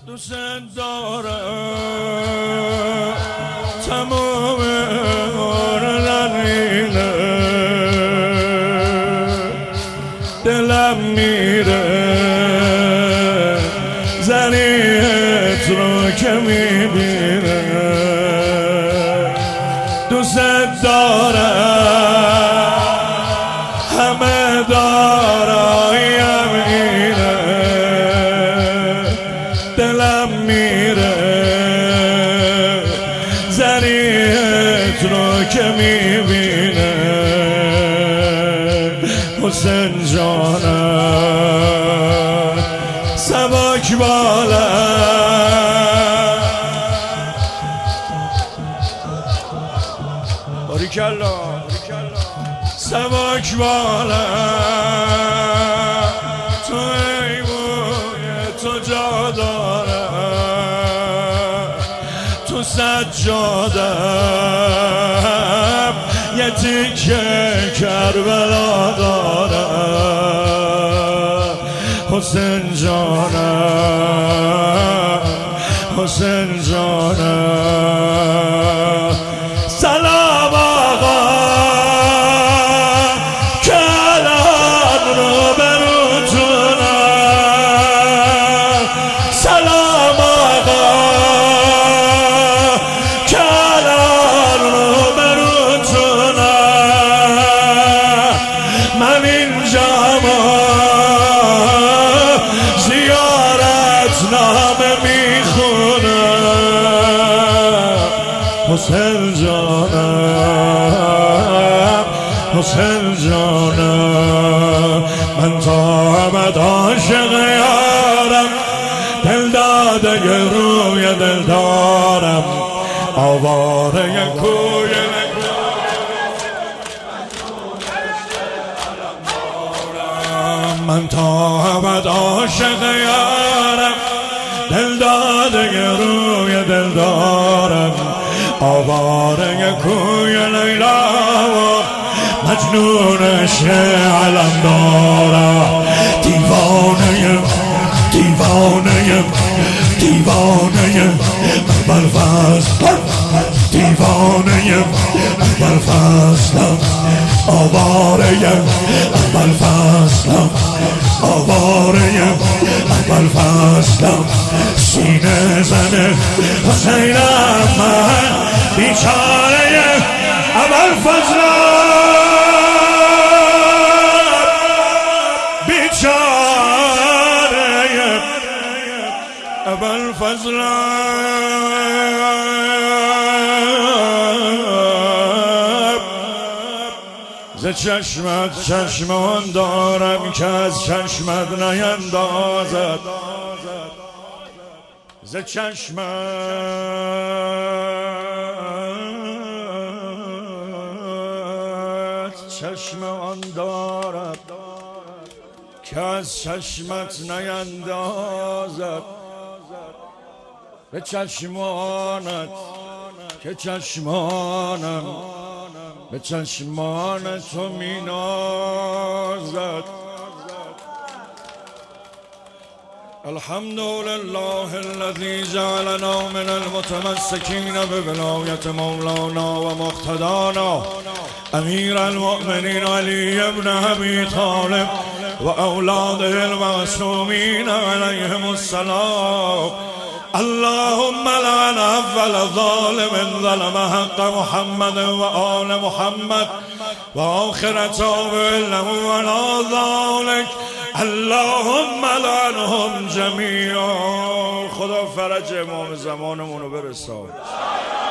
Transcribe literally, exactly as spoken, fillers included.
دوست دارم تمام عمرنینه دلم میره زنیت رو که میبینه دوست دارم همه دارایم اینه دلم میره زنیت رو که میبینه حسین جانم سبک بالا باریکالله سبک بالا تو ای بوی تو جا داره تو سجادم یه تیکه کربلا داره حسین جانم حسین جانم سلام آقا کلام رو بروتونم سلام آقا کلام رو بروتونم من اینجا زیارت نامه میخونم حسین جانم حسین جانم من تا ابد عاشق یارم دل داده روی دل دارم آواره کوی من تا ابد عاشق یارم دل داده روی دل دارم آواره کوی لیلا و مجنونش علم دارم دیوانه دیوانه دیوانه بلفصل دیوانه بلفصلم آواره بلفصلم آواره بلفصلم سینه زنه حسینم من بیچاره ابوالفضلم بیچاره ابوالفضلم ز چشمت چشمان دارم که از چشمت نیندازد ز چشمت چشمان دارم که از چشمت نیندازد به چشمانت که چشمانم به چشمان تو می نازد الحمد لله الذي جعلنا من المتمسكين بولایت مولانا و مقتدانا امیر المؤمنین علی بن ابی طالب و اولاده المعصومین علیهم السلام اللهم لعن اول ظالم ظلم حق محمد و آل محمد و آخر تابع له ولا ذلك اللهم لعنهم جمیعا. خدا فرج امام زمانمونو برسان.